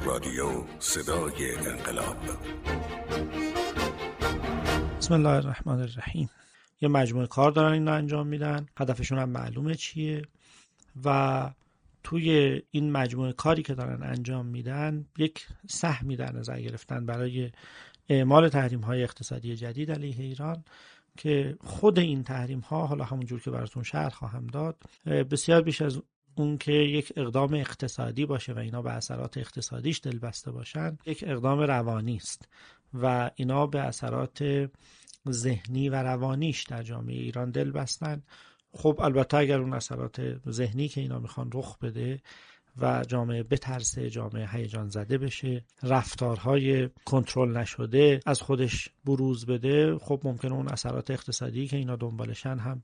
رادیو صدای انقلاب. بسم الله الرحمن الرحیم. یه مجموعه کار دارن اینا انجام میدن، هدفشون هم معلومه چیه و توی این مجموعه کاری که دارن انجام میدن یک سهمی در نظر گرفتن برای اعمال تحریم‌های اقتصادی جدید علیه ایران که خود این تحریم‌ها، حالا همونجور که براتون شرح خواهم داد، بسیار بیش از اون که یک اقدام اقتصادی باشه و اینا به اثرات اقتصادیش دلبسته باشن، یک اقدام روانی است و اینا به اثرات ذهنی و روانیش در جامعه ایران دل بستن. خب البته اگر اون اثرات ذهنی که اینا میخوان رخ بده و جامعه بترسه، جامعه هیجان زده بشه، رفتارهای کنترل نشده از خودش بروز بده، خب ممکنه اون اثرات اقتصادی که اینا دنبالشن هم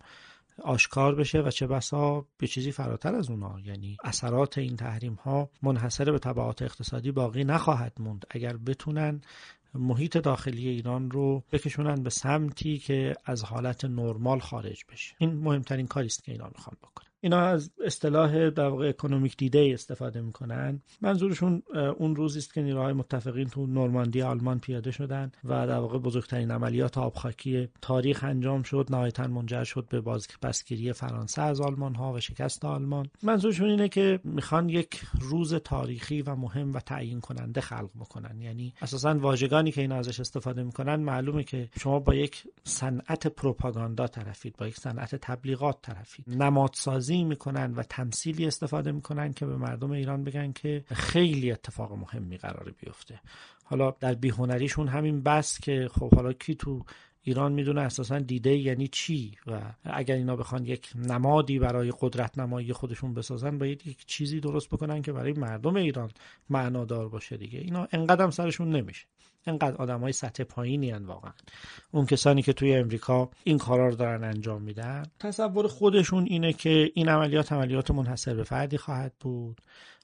آشکار بشه و چه بسا به چیزی فراتر از اونا. یعنی اثرات این تحریم ها منحصر به تبعات اقتصادی باقی نخواهد موند اگر بتونن محیط داخلی ایران رو بکشونن به سمتی که از حالت نرمال خارج بشه. این مهمترین کاری است که اینا میخوان بکنن. اینا از اصطلاح در واقع اکونومیک دیدی استفاده میکنن. منظورشون اون روزی است که نیروهای متفقین تو نورماندی آلمان پیاده شدن و در واقع بزرگترین عملیات آبخاکی تاریخ انجام شد، نهایتاً منجر شد به بازپسگیری فرانسه از آلمان ها و شکست آلمان. منظورشون اینه که میخوان یک روز تاریخی و مهم و تعیین کننده خلق بکنن. یعنی اساساً واژگانی که اینا ازش استفاده میکنن معلومه که شما با یک صنعت پروپاگاندا طرفید، با یک صنعت تبلیغات طرفید. نمادسازی میکنن و تمثیلی استفاده میکنن که به مردم ایران بگن که خیلی اتفاق مهمی قراره بیفته. حالا در بیهنریشون همین بس که خب حالا کی تو ایران میدونه اساسا دیده یعنی چی و اگر اینا بخوان یک نمادی برای قدرت نمایی خودشون بسازن باید یک چیزی درست بکنن که برای مردم ایران معنادار باشه دیگه. اینا انقدر سرشون نمیشه. انقدر آدمای سطح پایینی ان واقعا. اون کسانی که توی امریکا این کارا رو دارن انجام میدن تصور خودشون اینه که این عملیات منحصر به فردی خواهد بود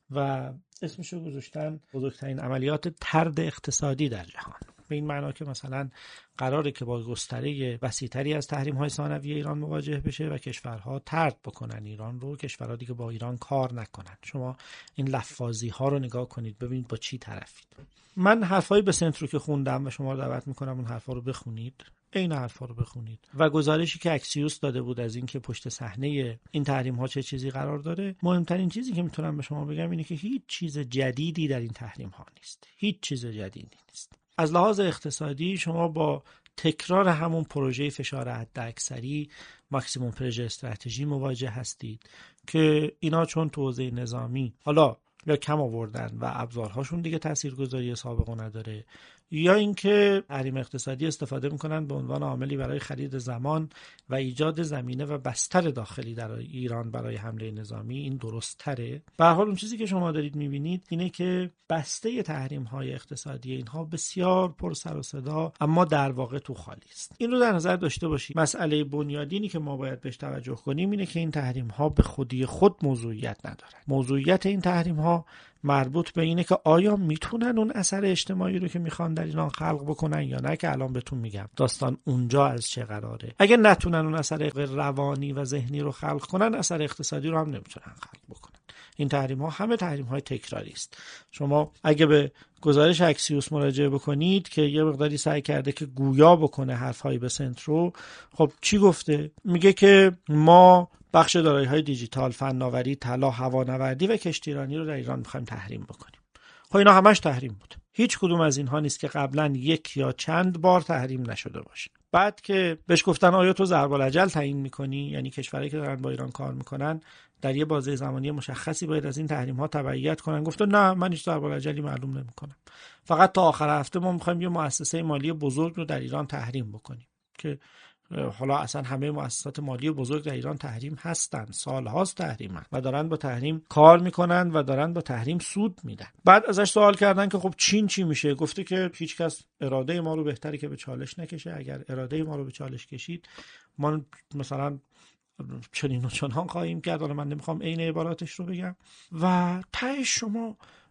و اسمشو گذاشتن بزرگترین عملیات طرد اقتصادی در جهان. به این معنا که مثلا قراره که با گستره وسیع‌تری از تحریم‌های ثانوی ایران مواجه بشه و کشورها طرد بکنن ایران رو، کشورها دیگه با ایران کار نکنن. شما این لفاظی‌ها رو نگاه کنید ببینید با چی طرفید. من حرفای به سنت رو که خوندم و شما رو دعوت می‌کنم اون حرفا رو بخونید. این حرفا رو بخونید و گزارشی که اکسیوس داده بود از این که پشت صحنه این تحریم ها چه چیزی قرار داره، مهمترین چیزی که میتونم به شما بگم اینه که هیچ چیز جدیدی در این تحریم ها نیست. هیچ چیز جدیدی نیست. از لحاظ اقتصادی شما با تکرار همون پروژه فشار حداکثری ماکسیموم پرژ استراتژی مواجه هستید که اینا چون تو حوزه نظامی حالا یا کم آوردن و ابزارهاشون دیگه تاثیرگذاری سابقه نداره، یا اینکه تحریم اقتصادی استفاده میکنن به عنوان عاملی برای خرید زمان و ایجاد زمینه و بستر داخلی در ایران برای حمله نظامی. این درست تره. به هر حال اون چیزی که شما دارید میبینید اینه که بسته تحریم های اقتصادی اینها بسیار پر سر و صدا اما در واقع تو خالی است. این رو در نظر داشته باشید. مسئله بنیادینی که ما باید بهش توجه کنیم اینه که این تحریم ها به خودی خود موضوعیت ندارن. موضوعیت این تحریم ها مربوط به اینه که آیا میتونن اون اثر اجتماعی رو که میخوان در ایران خلق بکنن یا نه، که الان بهتون میگم داستان اونجا از چه قراره. اگه نتونن اون اثر روانی و ذهنی رو خلق کنن، اثر اقتصادی رو هم نمیتونن خلق بکنن. این تحریم ها همه تحریم های تکراری است. شما اگه به گزارش اکسیوس مراجعه بکنید که یه مقداری سعی کرده که گویا بکنه حرفای به سنت رو، خب چی گفته؟ میگه که ما بخش دارایی‌های دیجیتال، فناوری، طلا، هوانوردی و کشتیرانی رو در ایران می‌خوایم تحریم بکنیم. خب اینا همش تحریم بود. هیچ کدوم از اینها نیست که قبلا یک یا چند بار تحریم نشده باشه. بعد که بهش گفتن آیا تو ضرب الاجل تعیین می‌کنی، یعنی کشورایی که دارن با ایران کار می‌کنن در یه بازه زمانی مشخصی باید از این تحریم‌ها تبعیت کنن، گفته نه من هیچ ضرب الاجلی معلوم نمی‌کنم. فقط تا آخر هفته ما می‌خوایم یه مؤسسه مالی بزرگ رو در ایران تحریم بکنیم که حالا اصلا همه مؤسسات مالی بزرگ در ایران تحریم هستن، سالهاست تحریمن و دارن با تحریم کار میکنن و دارن با تحریم سود میدن. بعد ازش سوال کردن که خب چین چی میشه؟ گفته که هیچ کس اراده ما رو بهتره که به چالش نکشه. اگر اراده ما رو به چالش کشید ما مثلا چنین و چنان خواهیم کرد. حالا من نمیخوام عین عباراتش رو بگم و ته شما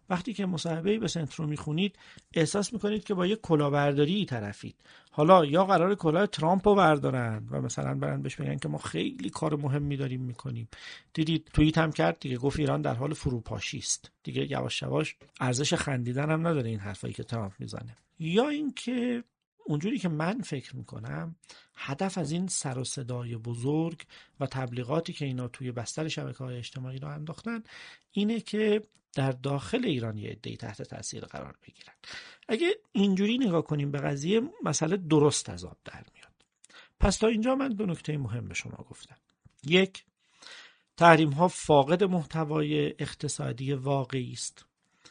وقتی که مصاحبه‌ای به سنت رو میخونید احساس میکنید که با یک کلاهبرداری طرفید. حالا یا قرار کلاه ترامپ رو بردارن و مثلا برن بهش بگن که ما خیلی کار مهمی داریم میکنیم. دیدید توییت هم کرد دیگه، گفت ایران در حال فروپاشی است. دیگه یواش یواش ارزش خندیدن هم نداره این حرفایی که ترامپ میزنه. یا اینکه اونجوری که من فکر میکنم هدف از این سر و صدای بزرگ و تبلیغاتی که اینا توی بستر شبکه‌های اجتماعی رو انداختن اینه که در داخل ایران یه عده‌ای تحت تاثیر قرار بگیرن. اگه اینجوری نگاه کنیم به قضیه، مسئله درست از آب در میاد. پس تا اینجا من دو نکته مهم به شما گفتم. یک، تحریم ها فاقد محتوای اقتصادی واقعی است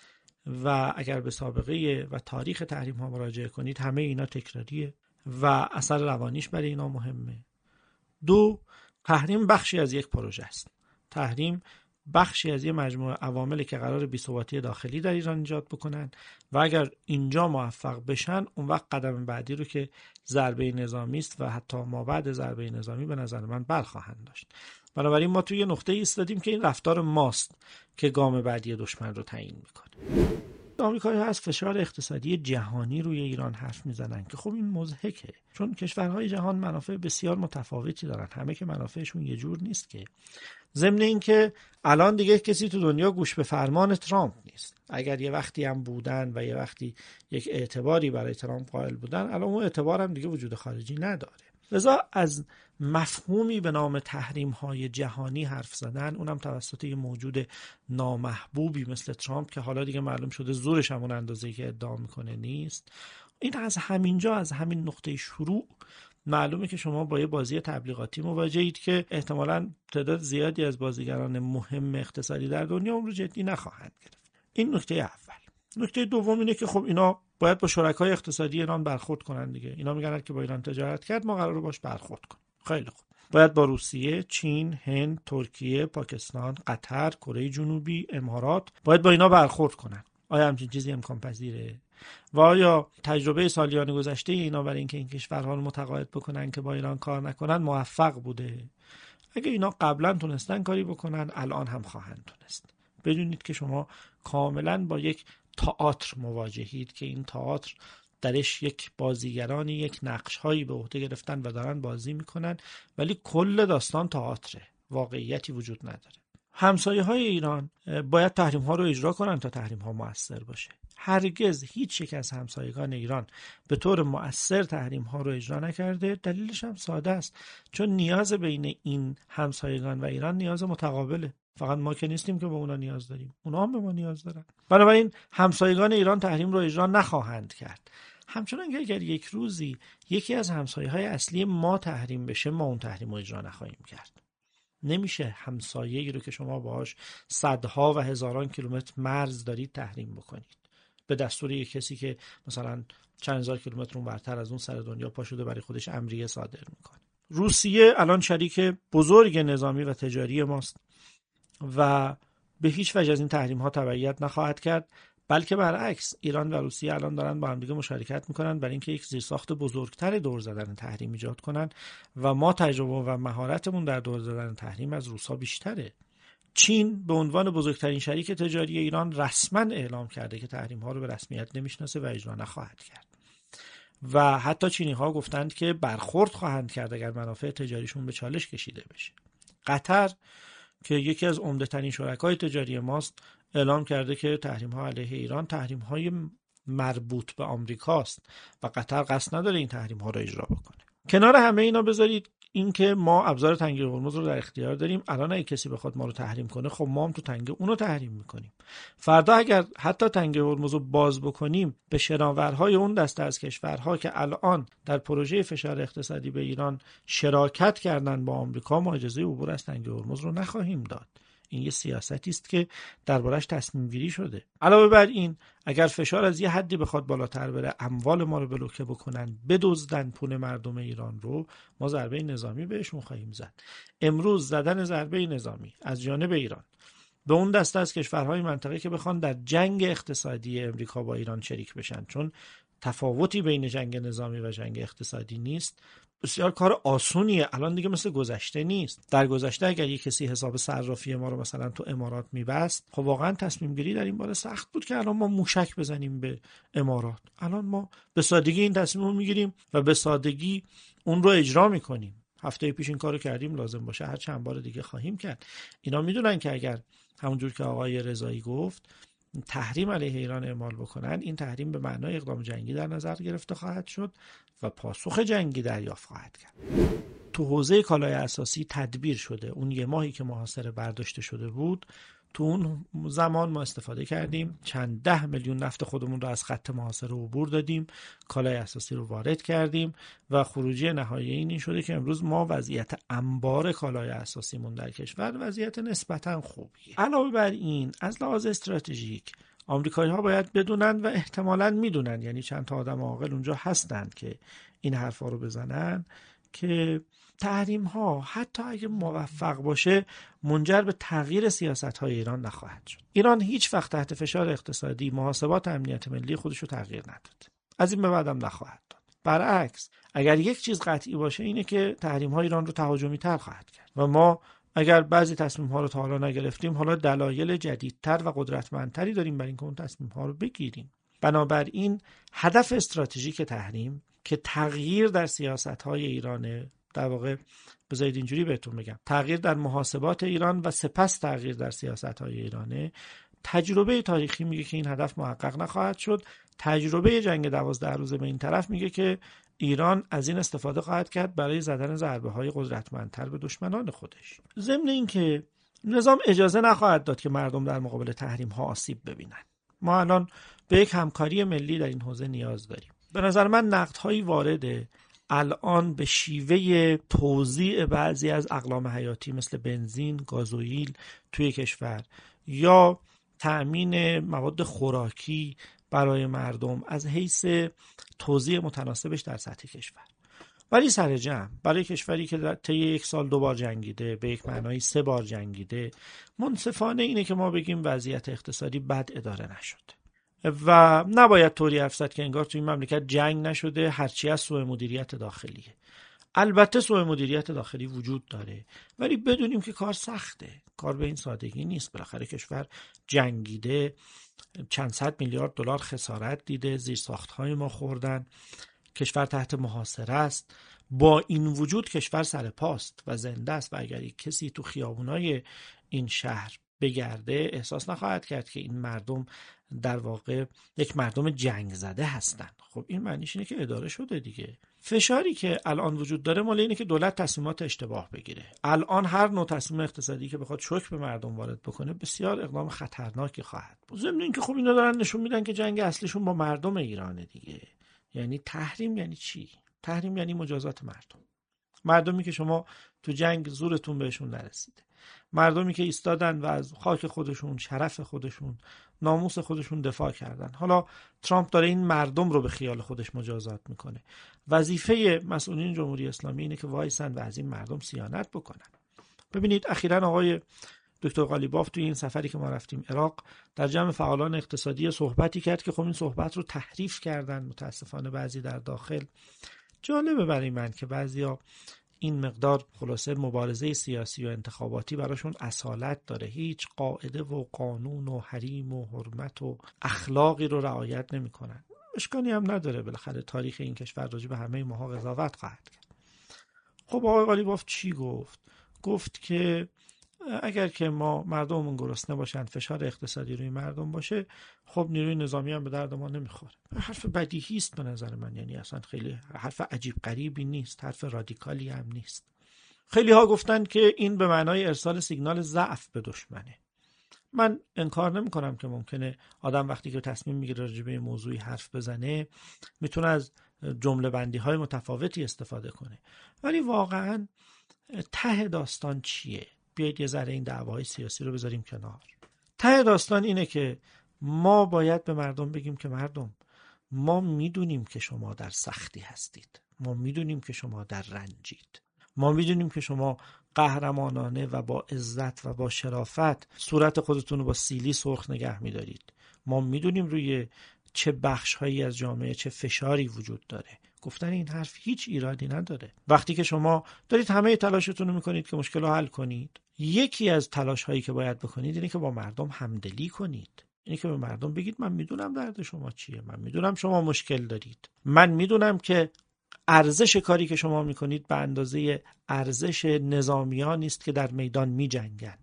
و اگر به سابقه و تاریخ تحریم ها مراجعه کنید همه اینا تکراریه و اثر روانیش برای اینا مهمه. دو، تحریم بخشی از یک پروژه است. تحریم بخشی از یه مجموعه عواملی که قرار بی‌ثباتی داخلی در ایران ایجاد بکنن و اگر اینجا موفق بشن اون وقت قدم بعدی رو که ضربه نظامی است و حتی ما بعد ضربه نظامی به نظر من برخواهند داشت. بنابراین ما توی نقطه ایستادیم که این رفتار ماست که گام بعدی دشمن رو تعیین میکنه. آمریکایی‌ها از فشار اقتصادی جهانی روی ایران حرف میزنن که خب این مضحکه، چون کشورهای جهان منافع بسیار متفاوتی دارن، همه که منافعشون یه جور نیست که. ضمن این که الان دیگه کسی تو دنیا گوش به فرمان ترامپ نیست. اگر یه وقتی هم بودن و یه وقتی یک اعتباری برای ترامپ قائل بودن، الان اون اعتبار هم دیگه وجود خارجی نداره. لذا از مفهومی به نام تحریم‌های جهانی حرف زدن، اونم توسط یه موجود نامحبوبی مثل ترامپ که حالا دیگه معلوم شده زورش همون اندازه‌ای که ادعا میکنه نیست. این از همینجا، از همین نقطه شروع معلومه که شما با یه بازی تبلیغاتی مواجهید که احتمالاً تعداد زیادی از بازیگران مهم اقتصادی در دنیا اون رو جدی نخواهند گرفت. این نکته اول. نکته دوم اینه که خب اینا باید با شرکای اقتصادی ایران برخورد کنن دیگه. اینا میگن که با ایران تجارت کرد، ما قراره باش برخورد کنیم. خیلی خوب. باید با روسیه، چین، هند، ترکیه، پاکستان، قطر، کره جنوبی، امارات باید با اینا برخورد کنن. آیا همچین چیزی امکان پذیره؟ و آیا تجربه سالیان گذشته اینا برای اینکه این کشورها رو متقاعد بکنن که با ایران کار نکنن موفق بوده؟ اگه اینا قبلا تونستن کاری بکنن، الان هم خواهند تونست. بدونید که شما کاملا با یک تئاتر مواجهید که این تئاتر درش یک بازیگرانی یک نقش‌هایی به عهده گرفتن و دارن بازی میکنن، ولی کل داستان تئاتره، واقعیتی وجود نداره. همسایه‌های ایران باید تحریم‌ها رو اجرا کنن تا تحریم‌ها مؤثر باشه. هرگز هیچ یک از همسایگان ایران به طور مؤثر تحریم‌ها رو اجرا نکرده. دلیلش هم ساده است، چون نیاز بین این همسایگان و ایران نیاز متقابله. فقط ما که نیستیم که به اونا نیاز داریم، اونا هم به ما نیاز دارن. بنابراین همسایگان ایران تحریم رو اجرا نخواهند کرد. همچنان که اگر یک روزی یکی از همسایه‌های اصلی ما تحریم بشه، ما اون تحریم رو اجرا نخواهیم کرد. نمیشه همسایه‌ای رو که شما باهاش صدها و هزاران کیلومتر مرز دارید تحریم بکنید به دستور یک کسی که مثلا چند هزار کیلومتر اونورتر از اون سر دنیا پا شده برای خودش امریه صادر میکنه. روسیه الان شریک بزرگ نظامی و تجاری ماست و به هیچ وجه از این تحریم ها تبعیت نخواهد کرد، بلکه برعکس ایران و روسیه الان دارن با هم دیگه مشارکت میکنن برای اینکه یک زیرساخت بزرگتر دور زدن تحریم ایجاد کنن و ما تجربه و مهارتمون در دور زدن تحریم از روسا بیشتره. چین به عنوان بزرگترین شریک تجاری ایران رسما اعلام کرده که تحریم ها رو به رسمیت نمیشناسه و اجرا نخواهد کرد و حتی چینی ها گفتند که برخورد خواهند کرد اگر منافع تجاریشون به چالش کشیده بشه. قطر که یکی از عمده‌ترین شرکای تجاری ماست اعلام کرده که تحریم‌ها علیه ایران تحریم‌های مربوط به آمریکاست و قطر قصد نداره این تحریم‌ها رو اجرا بکنه. کنار همه اینا بذارید اینکه ما ابزار تنگه هرمز رو در اختیار داریم. الان اگه کسی بخواد ما رو تحریم کنه، خب ما هم تو تنگه اونو تحریم میکنیم. فردا اگر حتی تنگه هرمز رو باز بکنیم، به شناورهای اون دسته از کشورها که الان در پروژه فشار اقتصادی به ایران شراکت کردن با آمریکا، ما اجازه عبور از تنگه هرمز رو نخواهیم داد. این یه سیاستی است که دربارش تصمیم گیری شده. علاوه بر این، اگر فشار از یه حدی بخواد بالاتر بره، اموال ما رو بلوکه بکنن، بدزدن پول مردم ایران رو، ما ضربه نظامی بهشون خواهیم زد. امروز زدن ضربه نظامی از جانب ایران به اون دسته از کشورهای منطقه که بخوان در جنگ اقتصادی امریکا با ایران شریک بشن، چون تفاوتی بین جنگ نظامی و جنگ اقتصادی نیست، بسیار کار آسونیه. الان دیگه مثل گذشته نیست. در گذشته اگر یک کسی حساب صرافی ما رو مثلا تو امارات میبست، خب واقعا تصمیم گیری در این باره سخت بود که الان ما موشک بزنیم به امارات. الان ما به سادگی این تصمیم رو میگیریم و به سادگی اون رو اجرا میکنیم. هفته پیش این کارو کردیم، لازم باشه هر چند بار دیگه خواهیم کرد. اینا میدونن که اگر همونجور که آقای رضایی گفت تحریم علیه ایران اعمال بکنن، این تحریم به معنای اقدام جنگی در نظر گرفته خواهد شد و پاسخ جنگی دریافت خواهد کرد. تو حوزه کالای اساسی تدبیر شده. اون یه ماهی که محاصره برداشته شده بود، تو اون زمان ما استفاده کردیم، چند 10 میلیون نفت خودمون رو از خط محاصره عبور دادیم، کالای اساسی رو وارد کردیم و خروجی نهایی این شده که امروز ما وضعیت انبار کالای اساسیمون در کشور وضعیت نسبتاً خوبیه. علاوه بر این از لحاظ استراتژیک آمریکایی‌ها باید بدونن و احتمالاً میدونن، یعنی چند تا آدم عاقل اونجا هستند که این حرفا رو بزنن، که تحریم ها حتی اگه موفق باشه منجر به تغییر سیاست های ایران نخواهد شد. ایران هیچ وقت تحت فشار اقتصادی محاسبات امنیت ملی خودش رو تغییر نداد. از این به بعدم نخواهد داد. برعکس اگر یک چیز قطعی باشه اینه که تحریم ها ایران رو تهاجمی تر خواهد کرد و ما اگر بعضی تصمیم ها رو تا حالا نگرفتیم، حالا دلایل جدیدتر و قدرتمندتری داریم برای اینکه اون تصمیم ها رو بگیریم. بنابراین هدف استراتژیک تحریم که تغییر در سیاست‌های ایرانه، در واقع بذارید اینجوری بهتون بگم، تغییر در محاسبات ایران و سپس تغییر در سیاست‌های ایرانه، تجربه تاریخی میگه که این هدف محقق نخواهد شد. تجربه جنگ 12 روزه به این طرف میگه که ایران از این استفاده خواهد کرد برای زدن ضربه‌های قدرتمندتر به دشمنان خودش. ضمن اینکه نظام اجازه نخواهد داد که مردم در مقابل تحریم‌ها آسیب ببینن. ما الان به یک همکاری ملی در این حوزه نیاز داریم. به نظر من نقدهایی وارده الان به شیوه توزیع بعضی از اقلام حیاتی مثل بنزین، گازوئیل توی کشور یا تأمین مواد خوراکی برای مردم از حیث توزیع متناسبش در سطح کشور. ولی سر جمع برای کشوری که طی 1 سال 2 بار جنگیده، به یک معنای 3 بار جنگیده، منصفانه اینه که ما بگیم وضعیت اقتصادی بد اداره نشده و نباید طوری حرف زد که انگار توی این مملکت جنگ نشده، هرچی از سوء مدیریت داخلیه. البته سوء مدیریت داخلی وجود داره، ولی بدونیم که کار سخته. کار به این سادگی نیست. بالاخره کشور جنگیده، چند صد میلیارد دلار خسارت دیده، زیرساخت‌های ما خوردن، کشور تحت محاصره است. با این وجود کشور سر پاست و زنده است و اگر کسی تو خیابونای این شهر بگرده احساس نخواهد کرد که این مردم در واقع یک مردم جنگ زده هستن. خب این معنیش اینه که اداره شده دیگه. فشاری که الان وجود داره مال اینه که دولت تصمیمات اشتباه بگیره. الان هر نوع تصمیم اقتصادی که بخواد شوک به مردم وارد بکنه بسیار اقدام خطرناکی خواهد بود. ضمن اینکه خب اینا دارن نشون میدن که جنگ اصلیشون با مردم ایرانه دیگه. یعنی تحریم یعنی چی؟ تحریم یعنی مجازات مردمی که شما تو جنگ زورتون بهشون نرسیده، مردمی که ایستادن و از خاک خودشون، شرف خودشون، ناموس خودشون دفاع کردن. حالا ترامپ داره این مردم رو به خیال خودش مجازات میکنه. وظیفه مسئولین جمهوری اسلامی اینه که وایسن و از این مردم صیانت بکنن. ببینید اخیراً آقای دکتر قالیباف توی این سفری که ما رفتیم عراق در جمع فعالان اقتصادی صحبتی کرد که خب این صحبت رو تحریف کردن متاسفانه بعضی در داخل. جالبه برای من که بعضیا این مقدار خلاصه مبارزه سیاسی و انتخاباتی براشون اصالت داره، هیچ قاعده و قانون و حریم و حرمت و اخلاقی رو رعایت نمی‌کنن. اشکالی هم نداره، بالاخره تاریخ این کشور راجع به همه ماها قضاوت خواهد کرد. خب آقای قالیباف چی گفت؟ گفت که اگر که ما مردممون گرسنه باشن، فشار اقتصادی روی مردم باشه، خب نیروی نظامی هم به درد ما نمیخوره. حرف بدیهی است به نظر من، یعنی اصلا خیلی حرف عجیب غریبی نیست، حرف رادیکالی هم نیست. خیلی ها گفتن که این به معنای ارسال سیگنال ضعف به دشمنه. من انکار نمی کنم که ممکنه آدم وقتی که تصمیم میگیره راجع به موضوعی حرف بزنه میتونه از جمله بندی های متفاوتی استفاده کنه، ولی واقعا ته داستان چیه؟ بیایید یه ذره این دعواهای سیاسی رو بذاریم کنار. ته داستان اینه که ما باید به مردم بگیم که مردم، ما میدونیم که شما در سختی هستید، ما میدونیم که شما در رنجید، ما میدونیم که شما قهرمانانه و با عزت و با شرافت صورت خودتون رو با سیلی سرخ نگه میدارید. ما میدونیم روی چه بخش‌هایی از جامعه چه فشاری وجود داره. گفتن این حرف هیچ ایرادی نداره. وقتی که شما دارید همه تلاشتون رو میکنید که مشکل رو حل کنید، یکی از تلاش هایی که باید بکنید اینه که با مردم همدلی کنید. اینه که به مردم بگید من میدونم درد شما چیه، من میدونم شما مشکل دارید، من میدونم که ارزش کاری که شما میکنید به اندازه ارزش نظامیانی است که در میدان میجنگن.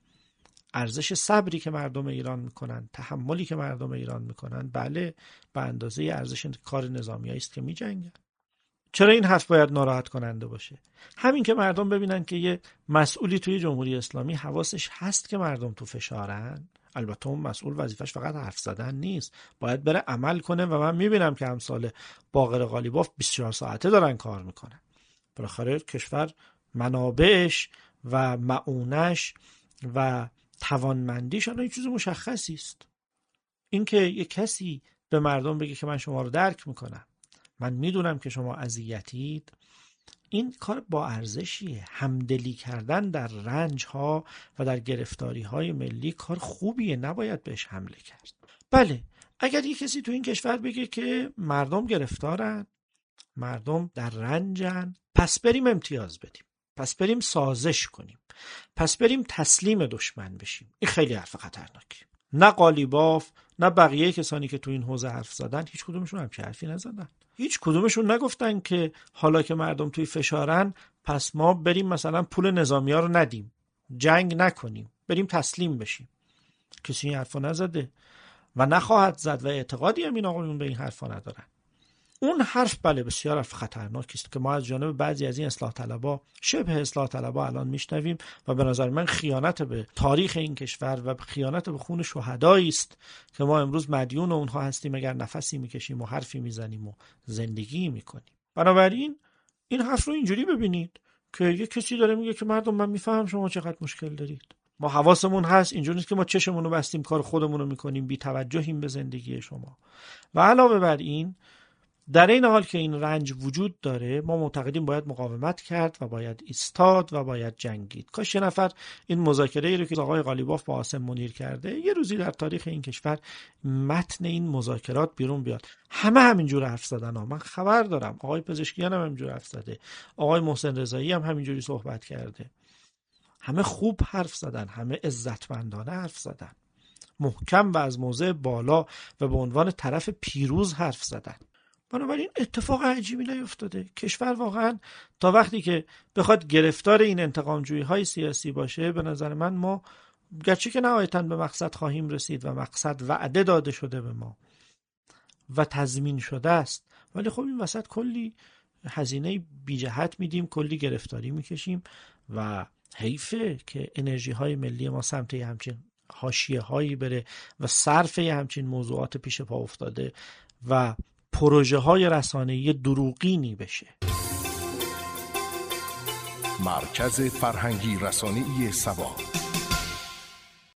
ارزش صبری که مردم ایران میکنن، تحملی که مردم ایران میکنن، بله به اندازه ارزش کار نظامیایی است که میجنگن. چرا این حرف باید ناراحت کننده باشه؟ همین که مردم ببینن که یه مسئولی توی جمهوری اسلامی حواسش هست که مردم تو فشارن، البته اون مسئول وظیفش فقط حرف زدن نیست، باید بره عمل کنه و من میبینم که امثال باقر قالیباف 24 ساعته دارن کار میکنن. بالاخره کشور منابعش و معونش و توانمندیش الان یه چیز مشخصی است. اینکه یه کسی به مردم بگه که من شما رو درک میکنم، من میدونم که شما اذیتید، این کار با ارزشیه. همدلی کردن در رنج ها و در گرفتاری های ملی کار خوبیه، نباید بهش حمله کرد. بله اگر یه کسی تو این کشور بگه که مردم گرفتارن، مردم در رنجن، پس بریم امتیاز بدیم، پس بریم سازش کنیم، پس بریم تسلیم دشمن بشیم، این خیلی حرف خطرناکی. نه قالیباف نه بقیه کسانی که تو این حوزه حرف زدن هیچ کدومشون همچین حرفی نزدن. هیچ کدومشون نگفتن که حالا که مردم توی فشارن پس ما بریم مثلا پول نظامی‌ها رو ندیم، جنگ نکنیم، بریم تسلیم بشیم. کسی این حرفا نزده و نخواهد زد و اعتقادی هم این آقایون به این حرفا ندارن. اون حرف بله بسیار حرف خطرناکی است که ما از جانب بعضی از این اصلاح طلبها، شبه اصلاح طلبها الان میشنویم و به نظر من خیانت به تاریخ این کشور و خیانت به خون شهدایی است که ما امروز مدیون اونها هستیم اگر نفسی میکشیم و حرفی میزنیم و زندگی میکنیم. بنابراین این حرف رو اینجوری ببینید که یه کسی داره میگه که مردم من میفهم شما چقدر مشکل دارید، ما حواسمون هست، اینجوری نیست که ما چشمون رو بستیم کار خودمون رو میکنیم، بی توجهیم به زندگی شما. و علاوه بر این در این حال که این رنج وجود داره ما معتقدیم باید مقاومت کرد و باید ایستاد و باید جنگید. کاش یه نفر این مذاکره‌ای رو که آقای قالیباف با عاصم منیر کرده یه روزی در تاریخ این کشور متن این مذاکرات بیرون بیاد. همه همینجور حرف زدن ها. من خبر دارم آقای پزشکیان هم همینجور حرف زده، آقای محسن رضایی هم همینجوری صحبت کرده. همه خوب حرف زدن، همه عزتمندانه حرف زدن، محکم و از موضع بالا و به عنوان طرف پیروز حرف زدن. بنابراین اتفاق عجیبی نیفتاده. کشور واقعا تا وقتی که بخواد گرفتار این انتقامجویی های سیاسی باشه، به نظر من ما گرچه که نهایتاً به مقصد خواهیم رسید و مقصد وعده داده شده به ما و تضمین شده است، ولی خب این وسط کلی هزینه بی جهت میدیم، کلی گرفتاری میکشیم و حیفه که انرژی های ملی ما سمت همچین حاشیه هایی بره و صرف همچین موضوعات پیش پا افتاده و پروژه های رسانه‌ای دروغینی بشه. مرکز فرهنگی رسانه‌ای سبا.